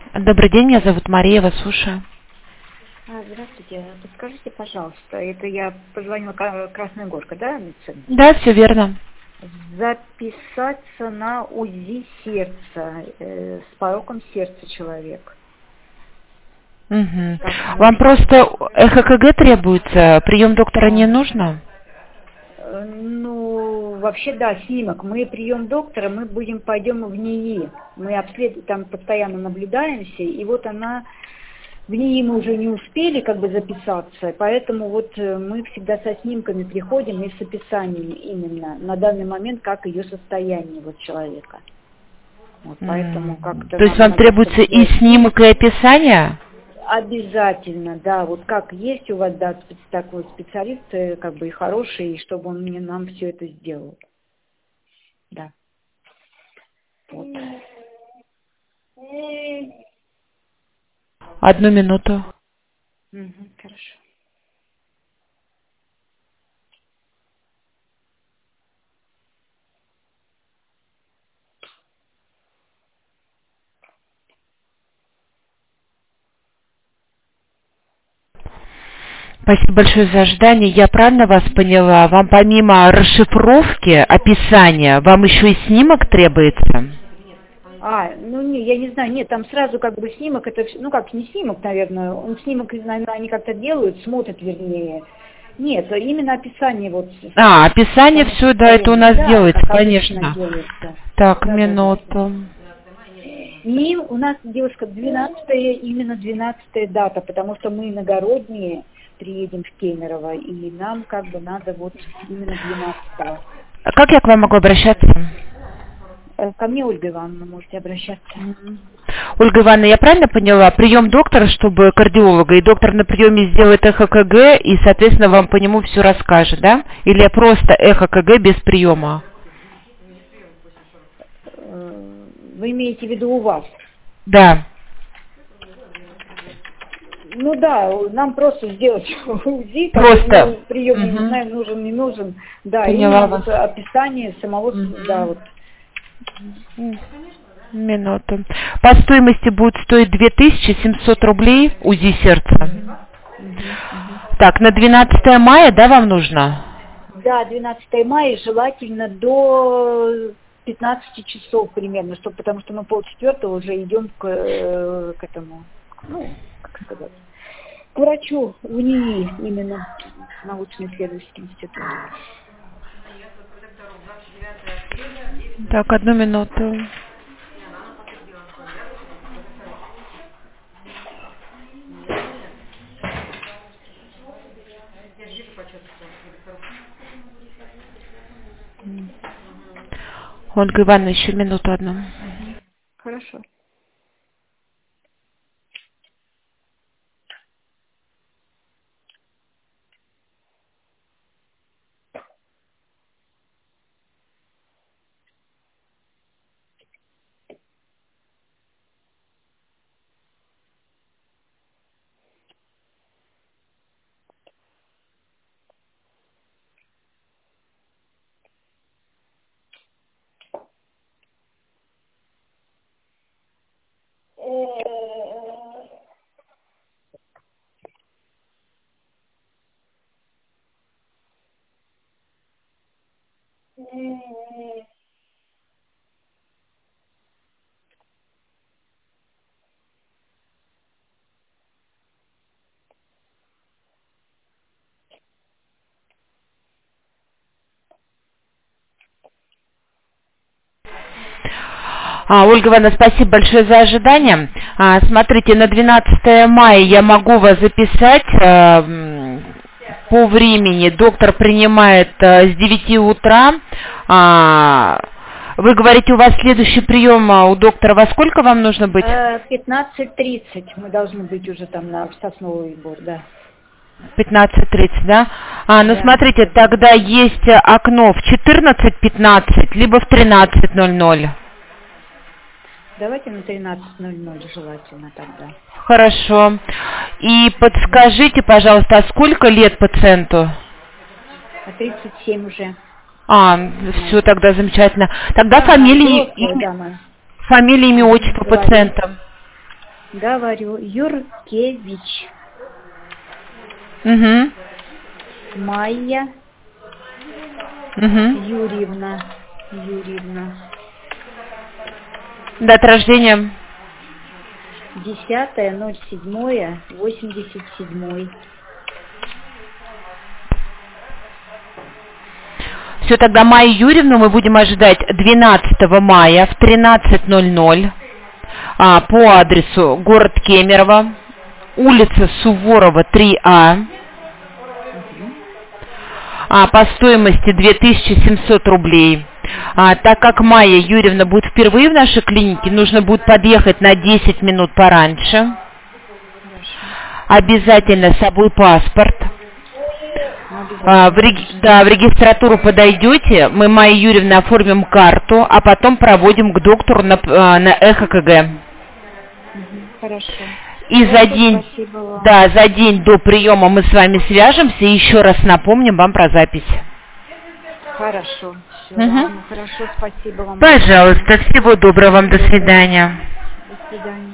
Добрый день, меня зовут Мария, вас слушаю. Здравствуйте. Подскажите, пожалуйста, это я позвонила Красная Горка, да, медицина? Да, все верно. Записаться на УЗИ сердца с пороком сердца человек. Угу. Как Вам можно? просто ЭХКГ требуется, прием доктора не нужно? Ну, вообще, да, снимок. Мы прием доктора, пойдем в НИИ. Мы там постоянно наблюдаемся, и вот в НИИ мы уже не успели записаться, поэтому вот мы всегда со снимками приходим и с описанием именно на данный момент, как ее состояние человека. Вот, поэтому как-то То есть вам требуется и снимок, и описание? Обязательно, да, вот как есть у вас, да, такой специалист, и хороший, и чтобы он нам все это сделал. Да. Вот. 1 минуту. Хорошо. Спасибо большое за ожидание. Я правильно вас поняла? Вам помимо расшифровки, описания, вам еще и снимок требуется? Я не знаю, нет, там сразу снимок, это, не снимок, наверное, снимок, наверное, они как-то делают, смотрят, вернее. Нет, именно описание Описание все, да, это у нас делается, конечно. Делается. Так, минуту. И у нас, девушка, 12-я дата, потому что мы иногородние приедем в Кемерово, и нам надо именно 12-го. Как я к вам могу обращаться? Ко мне, Ольга Ивановна, можете обращаться. Ольга Ивановна, я правильно поняла? Прием доктора, чтобы кардиолога, и доктор на приеме сделает ЭХКГ, и, соответственно, вам по нему все расскажет, да? Или просто ЭХКГ без приема? Вы имеете в виду у вас? Да. Ну да, нам просто сделать УЗИ, Просто. Прием, не знаю, нужен, не нужен. Да, поняла именно вас. Описание самого, да, вот. Минуту. По стоимости будет стоить 2700 рублей УЗИ сердца. Так, на 12 мая, да, вам нужно? Да, 12 мая, желательно до 15 часов примерно, потому что мы 3:30 уже идем к этому, к врачу в НИИ, именно научно-исследовательский институт. Так, 1 минуту. Ольга Ивановна, еще минуту одну. Хорошо. Ольга Ивановна, спасибо большое за ожидание. Смотрите, на 12 мая я могу вас записать по времени. Доктор принимает с 9 утра. Вы говорите, у вас следующий прием у доктора во сколько вам нужно быть? 15:30 мы должны быть уже там в Сосновый Бор, да. 15:30, да? Ну смотрите, тогда есть окно в 14:15, либо в 13:00. Давайте на 13:00 желательно тогда. Хорошо. И подскажите, пожалуйста, а сколько лет пациенту? 37 уже. Все тогда замечательно. Тогда фамилия, имя, отчество пациента. Говорю, Юркевич. Угу. Майя Угу. Юрьевна. Дата рождения? 10.07.87. Все, тогда Майю Юрьевну мы будем ожидать 12 мая в 13:00 по адресу город Кемерово, улица Суворова, 3А, по стоимости 2700 рублей. Так как Майя Юрьевна будет впервые в нашей клинике, нужно будет подъехать на 10 минут пораньше. Обязательно с собой паспорт. В регистратуру подойдете, мы Майе Юрьевне оформим карту, а потом проводим к доктору на ЭХКГ. Хорошо. И за день до приема мы с вами свяжемся и еще раз напомним вам про запись. Хорошо. Все, ладно, хорошо, спасибо вам. Пожалуйста, всего доброго вам, до свидания. До свидания.